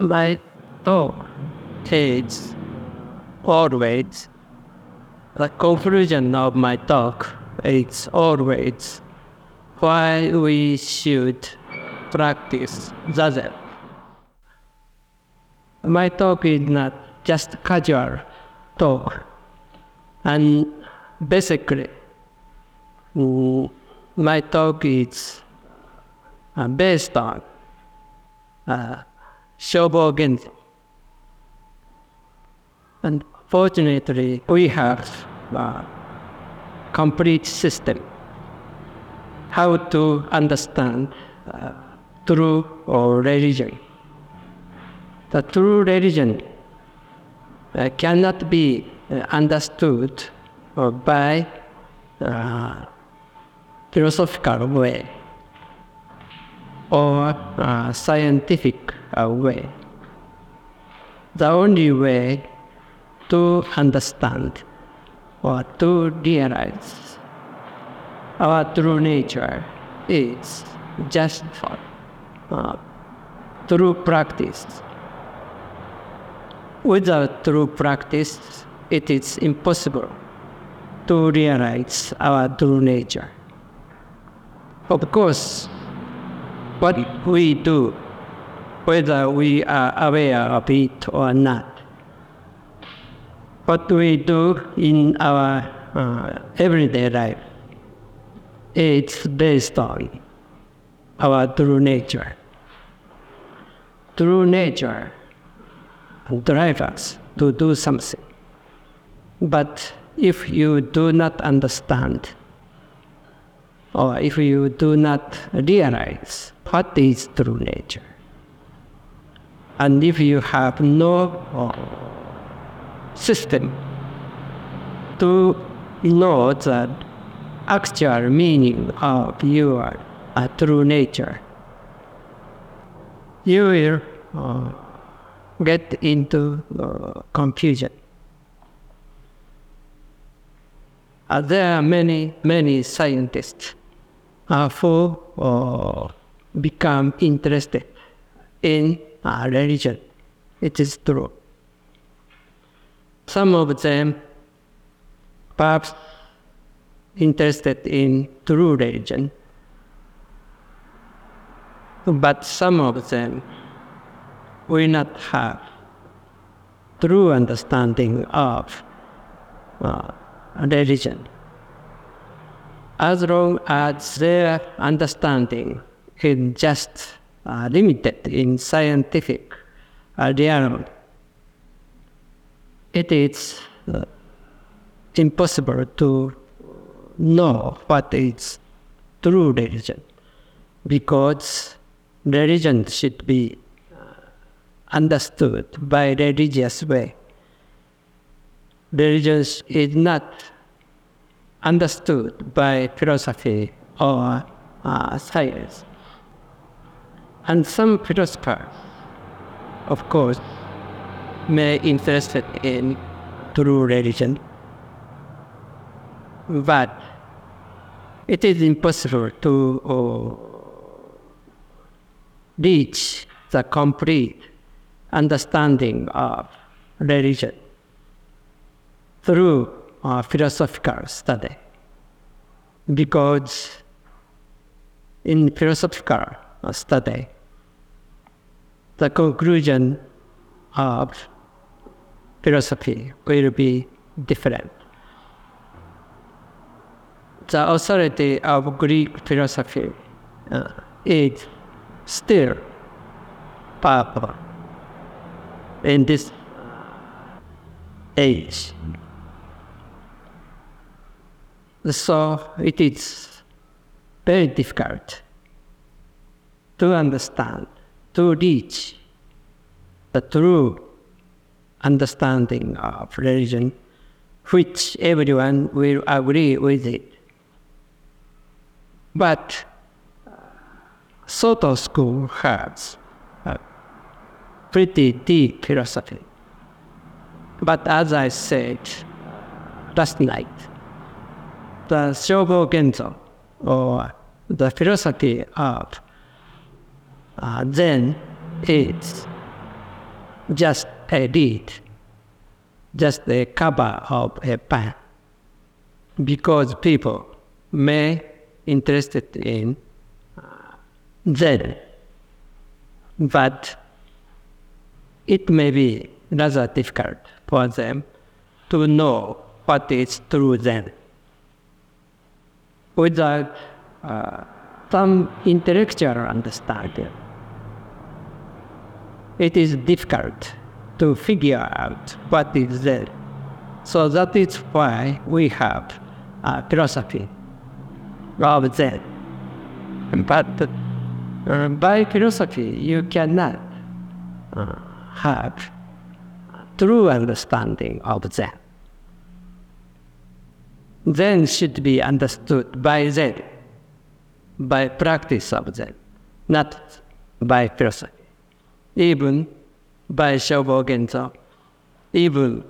My talk is always, the conclusion of my talk is always why we should practice zazen. My talk is not just casual talk, and basically, my talk is based on Shobo Genzo. And fortunately, we have a complete system how to understand true religion. The true religion cannot be understood by philosophical way or scientific way. The only way to understand or to realize our true nature is just through practice. Without true practice, it is impossible to realize our true nature. Of course, what we do, whether we are aware of it or not, what we do in our everyday life, it's based on our true nature. True nature drives us to do something. But if you do not understand, or if you do not realize what is true nature, and if you have no system to know the actual meaning of your true nature, you will get into confusion. There are many scientists who become interested in religion. It is true. Some of them perhaps interested in true religion, but some of them will not have true understanding of religion. As long as their understanding is just limited in scientific realm, it is impossible to know what is true religion, because religion should be understood by religious way. Religion is not understood by philosophy or science. And some philosophers, of course, may be interested in true religion, but it is impossible to reach the complete understanding of religion through philosophical study, because in philosophical study, the conclusion of philosophy will be different. The authority of Greek philosophy is still powerful in this age. So it is very difficult to understand, to reach the true understanding of religion, which everyone will agree with it. But Soto school has a pretty deep philosophy. But as I said last night, the Shobo Genzo, or the philosophy of Zen, is just a reed, just the cover of a pen, because people may interested in Zen, but it may be rather difficult for them to know what is true Zen. Without some intellectual understanding, it is difficult to figure out what is Zen. So that is why we have philosophy of Zen. But by philosophy, you cannot have true understanding of Zen. Zen should be understood by Zen, by practice of Zen, not by philosophy. Even by Shobo Genzo, even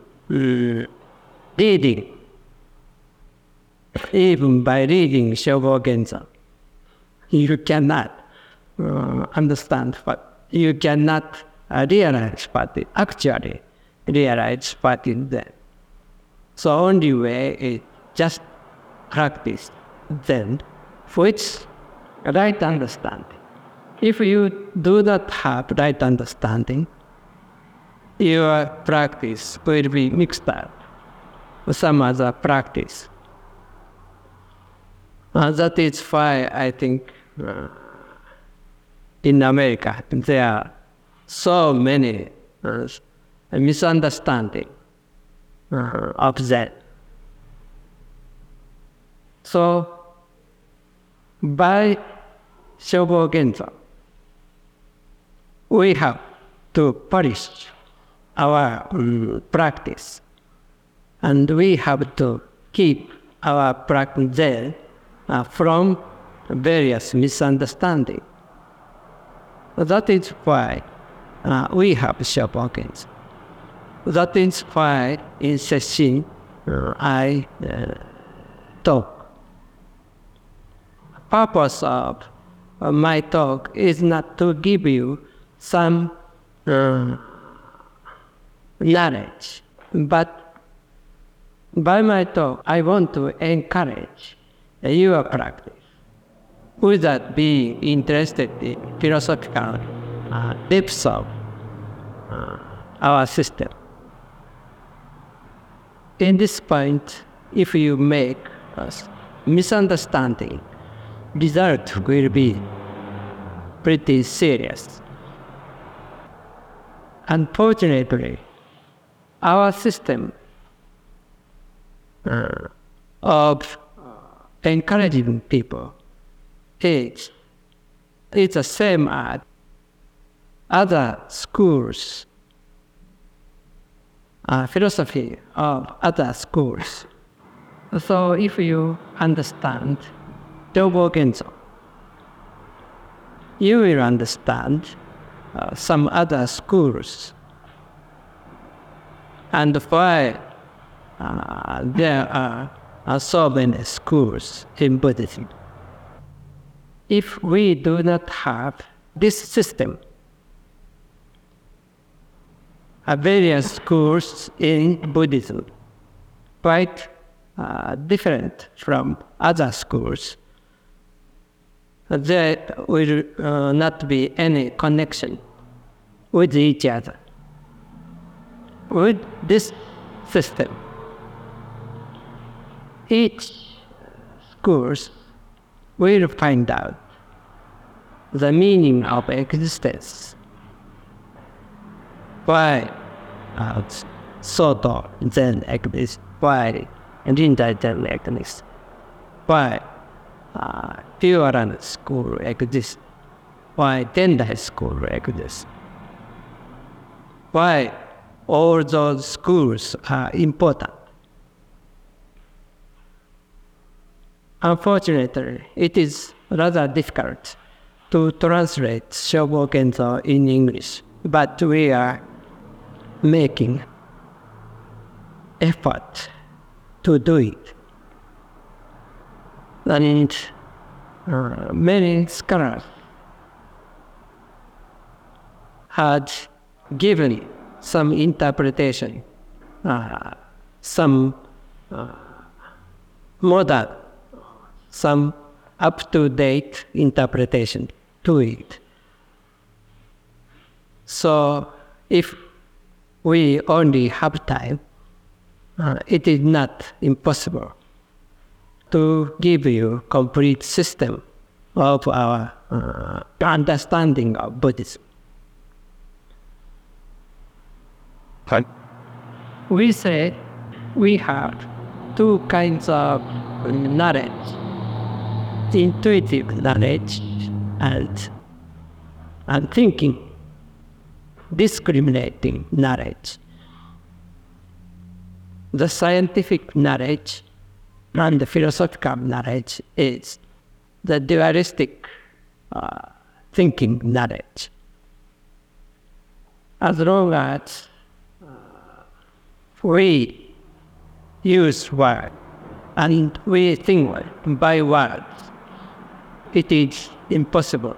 by reading Shobo Genzo, you cannot understand what, you cannot realize what it actually realize what is Zen. So only way is just practice Zen, which right understanding. If you do not have right understanding, your practice will be mixed up with some other practice. That is why I think in America there are so many misunderstandings of Zen. So by Shobo Genzo, we have to polish our practice, and we have to keep our practice there from various misunderstandings. That is why we have Shobo Genzo. That is why in session I talk. Purpose of my talk is not to give you some knowledge, but by my talk, I want to encourage your practice without being interested in philosophical depths of our system. In this point, if you make a misunderstanding, result will be pretty serious. Unfortunately, our system of encouraging people is the same as other schools, philosophy of other schools. So if you understand Shobo Genzo, you will understand some other schools and why there are so many schools in Buddhism. If we do not have this system, various schools in Buddhism, quite different from other schools, there will not be any connection with each other. With this system, each school will find out the meaning of existence. Why Soto Zen exists? Why Rinzai Zen exists? Why Pure Land School exists? Why Tendai School exists? Why all those schools are important? Unfortunately, it is rather difficult to translate Shobo Genzo in English, but we are making effort to do it. And many scholars had given some interpretation, some modern, some up-to-date interpretation to it. So if we only have time, it is not impossible to give you complete system of our understanding of Buddhism. We say we have two kinds of knowledge: intuitive knowledge and thinking, discriminating knowledge. The scientific knowledge and the philosophical knowledge is the dualistic thinking knowledge. As long as we use words and we think by words, it is impossible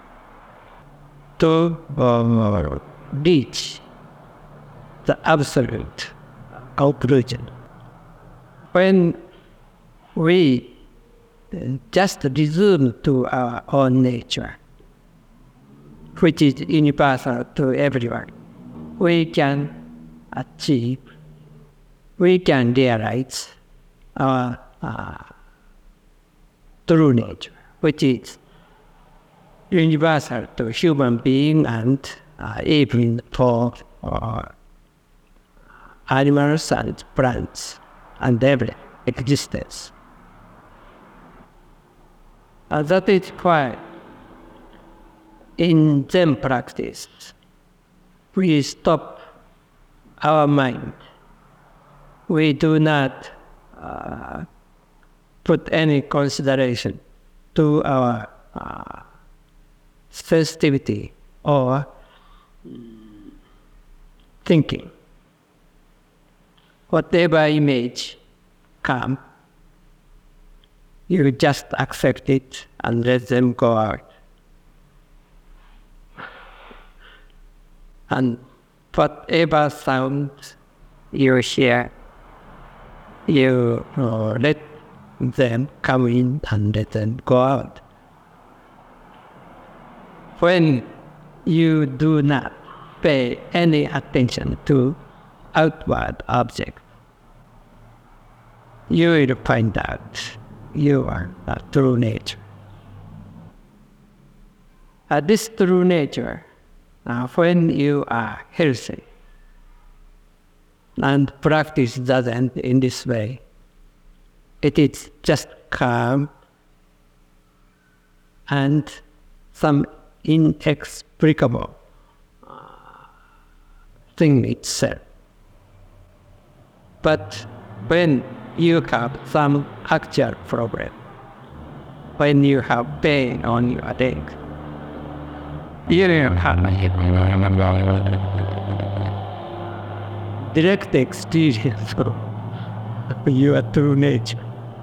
to reach the absolute conclusion. When we just resume to our own nature, which is universal to everyone, we can achieve, we can realize our true nature, which is universal to human being and even for animals and plants and every existence. That is why in Zen practice, we stop our mind. We do not put any consideration to our sensitivity or thinking. Whatever image comes, you just accept it and let them go out. And whatever sound you hear, you let them come in and let them go out. When you do not pay any attention to outward objects, you will find out your true nature. This true nature, when you are healthy and practice doesn't in this way, it is just calm and some inexplicable thing itself. But when you have some actual problem, when you have pain on your leg, you have direct experience of your true nature.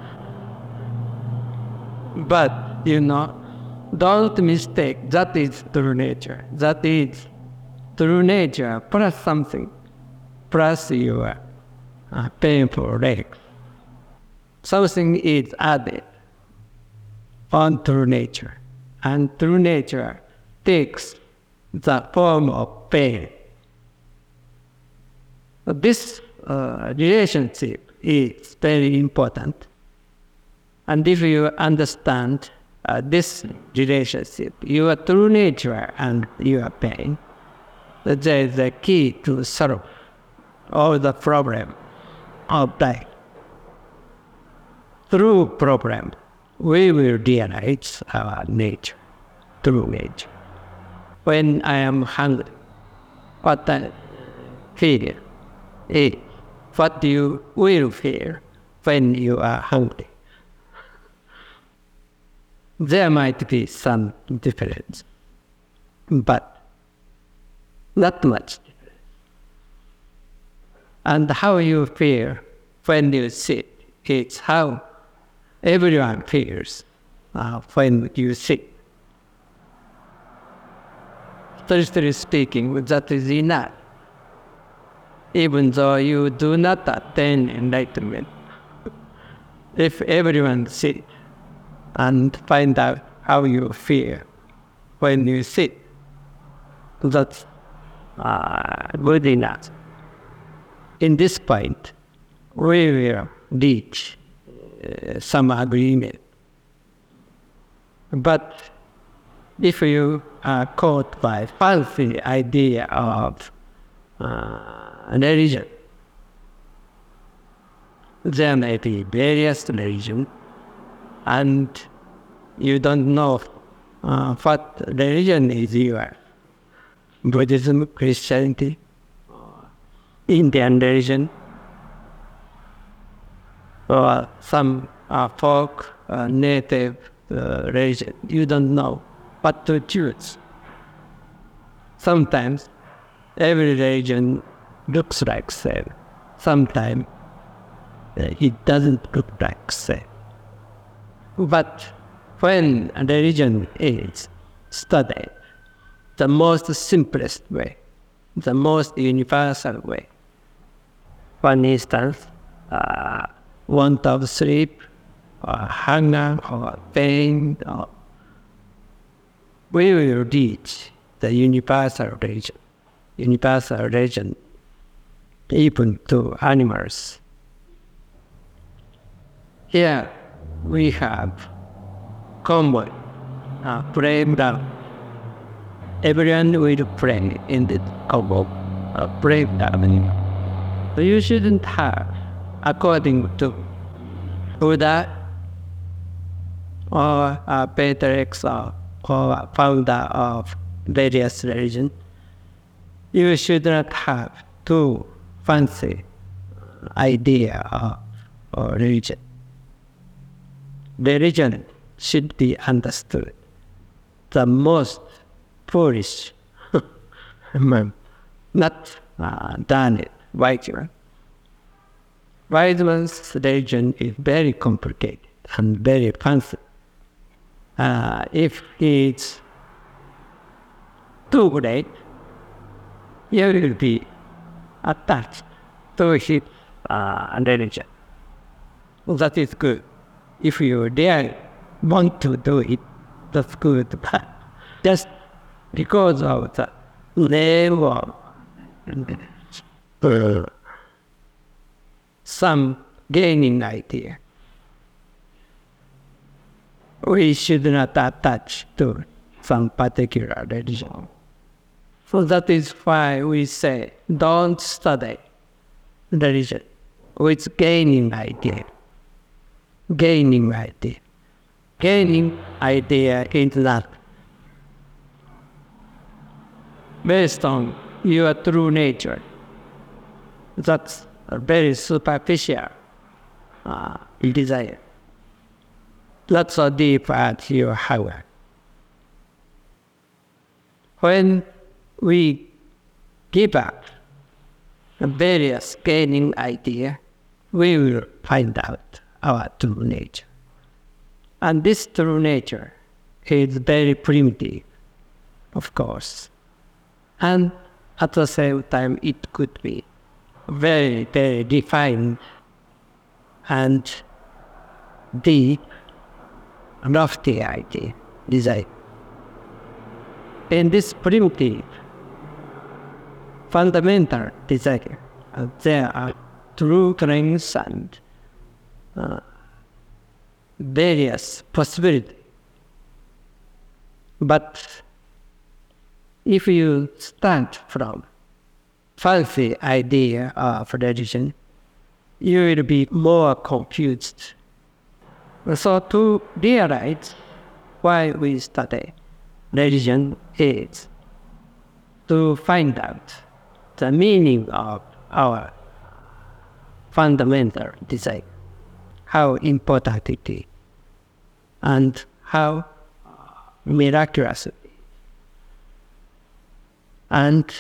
But, don't mistake, that is true nature. That is true nature plus something, plus your painful leg. Something is added on true nature, and true nature takes the form of pain. This relationship is very important, and if you understand this relationship, your true nature and your pain, there is the key to solve all the problem of life. Through problem, we will realize our nature, true nature. When I am hungry, what I feel is what you will feel when you are hungry. There might be some difference, but not much difference. And how you feel when you sit is how everyone feels when you sit. Strictly speaking, that is enough even though you do not attain enlightenment. If everyone sit and find out how you feel when you sit, that's good enough. In this point, we will reach some agreement. But if you are caught by fancy idea of religion, there may be various religions, and you don't know what religion is yours. Buddhism, Christianity, Indian religion, or some folk native religion. You don't know what to choose. Sometimes every religion looks like same. Sometimes it doesn't look like same. But when a religion is studied, the most simplest way, the most universal way, for instance, want of sleep, or hunger, or pain, we will reach the universal religion, even to animals. Here we have common breakdown. Everyone will pray in the common breakdown. So you shouldn't have, according to Buddha or Peter X or founder of various religions, you should not have too fancy idea of religion. Religion should be understood. The most foolish, not done it rightly. Wise man's religion is very complicated and very fancy. If it's too great, you will be attached to his religion. That is good. If you really want to do it, that's good. But just because of the name of some gaining idea, we should not attach to some particular religion. So that is why we say, don't study religion with gaining idea. Gaining idea. Gaining idea is not based on your true nature. That's a very superficial desire. Not so deep at your heart. When we give up various gaining idea, we will find out our true nature. And this true nature is very primitive, of course. And at the same time, it could be very, very refined and deep, lofty idea, desire. In this primitive, fundamental desire, there are true strengths and various possibilities. But if you start from fancy idea of religion, you will be more confused. So to realize why we study religion is to find out the meaning of our fundamental desire, how important it is, and how miraculous it is, and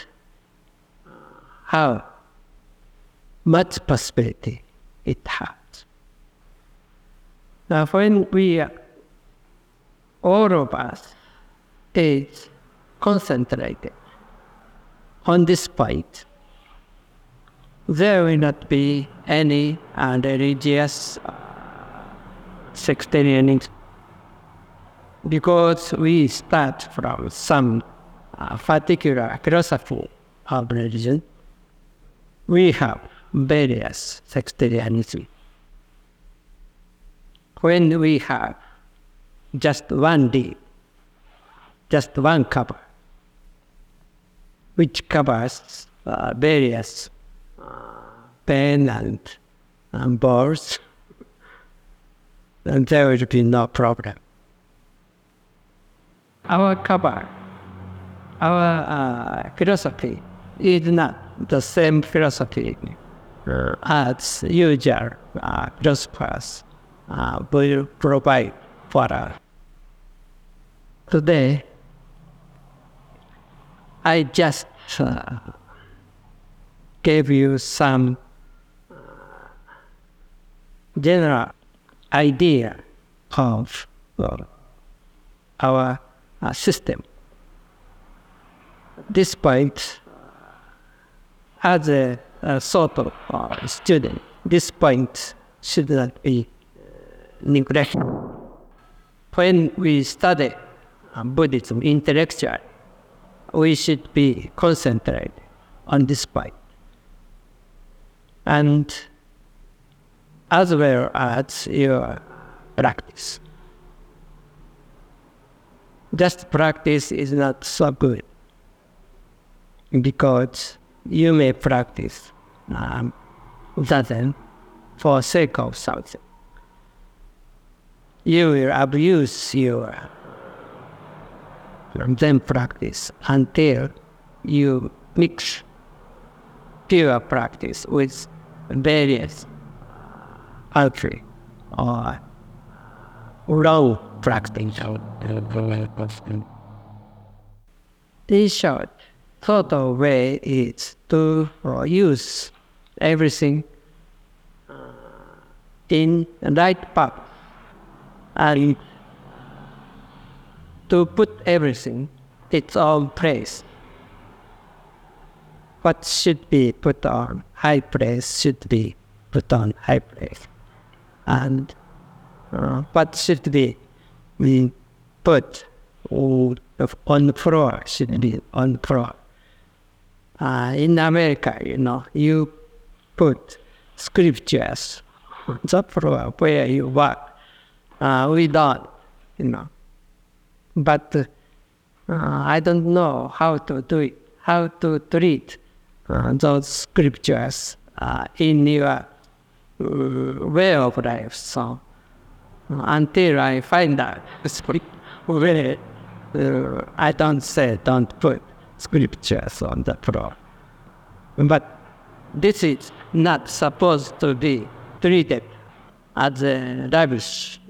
how much possibility it has. Now, when all of us is concentrated on this point, there will not be any religious sectarianism, because we start from some particular philosophy of religion. We have various sectarianism. When we have just one leaf, just one cover, which covers various pen and balls, then there will be no problem. Our cover, our philosophy is not the same philosophy as usual philosophers will provide for us. Today, I just gave you some general idea of our system. At this point, as a sort of student, this point should not be neglected. When we study Buddhism intellectually, we should be concentrated on this point. And as well as your practice. Just practice is not so good, because you may practice Zazen for sake of something. You will abuse your Zen practice until you mix pure practice with various altering or wrong practice. In short, total way is to use everything in the right path, and to put everything in its own place. What should be put on high place should be put on high place, and what should be put on the floor should be on the floor. In America, you put scriptures on the floor where you work. We don't, But I don't know how to do it, how to treat those scriptures in your way of life. So until I find out where I don't say don't put scriptures on the floor. But this is not supposed to be treated as a lavish,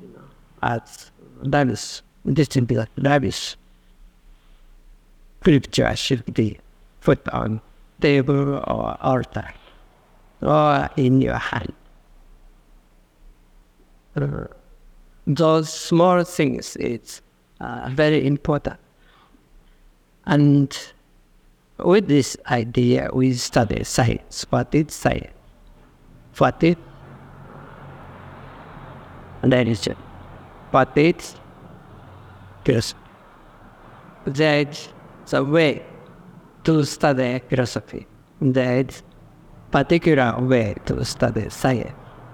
This should be like lavish. Scripture should be put on table or altar or in your hand. Those small things is very important. And with this idea, we study science. What is science? What is religion? What is philosophy? That's the way to study philosophy. That's particular way to study science.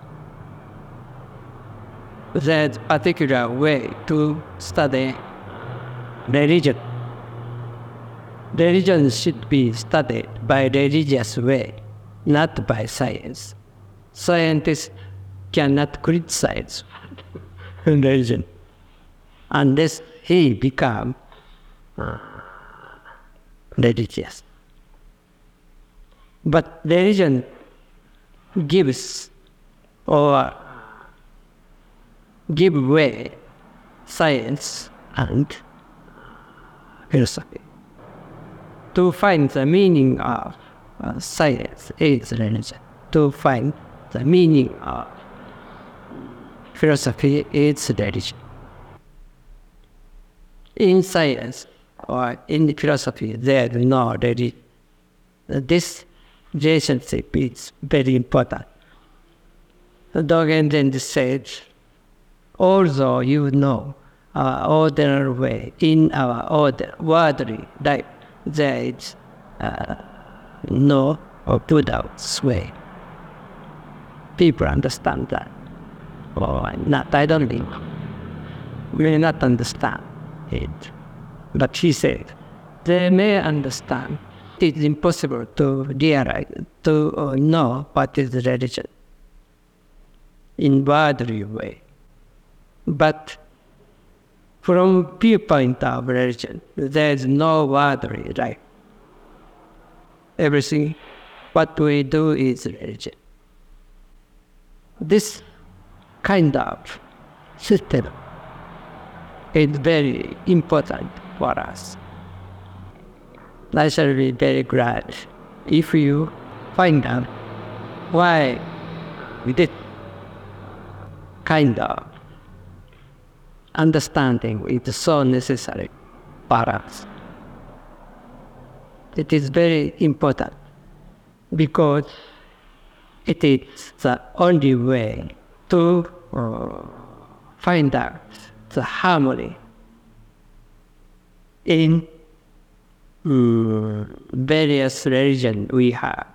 There's particular way to study religion. Religion should be studied by religious way, not by science. Scientists cannot criticize religion unless he become religious. But religion gives or give way science and philosophy. To find the meaning of science is religion. To find the meaning of philosophy is religion. In science or in philosophy, there is no religion. This relationship is very important. Dogen then said, although you know our ordinary way, in our worldly life, there is no Buddha's way. People understand that. Or not, I don't think. We may not understand it. But he said, they may understand. It is impossible to realize, to know what is religion in worldly way. But from viewpoint of religion, there is no worldly life. Everything, what we do is religion. This kind of system is very important for us. I shall be very glad if you find out why this kind of understanding is so necessary for us. It is very important because it is the only way to find out the harmony in various religions we have.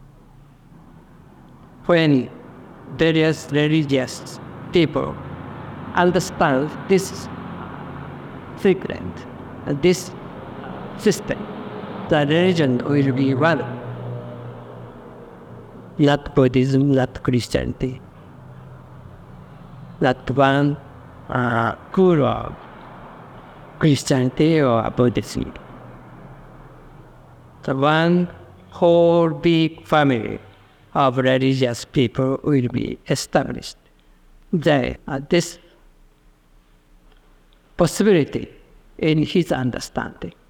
When various religious people understand this secret, this system, the religion will be one. Not Buddhism, not Christianity, not one school of Christianity or Buddhism. The one whole big family of religious people will be established. There, this possibility in his understanding.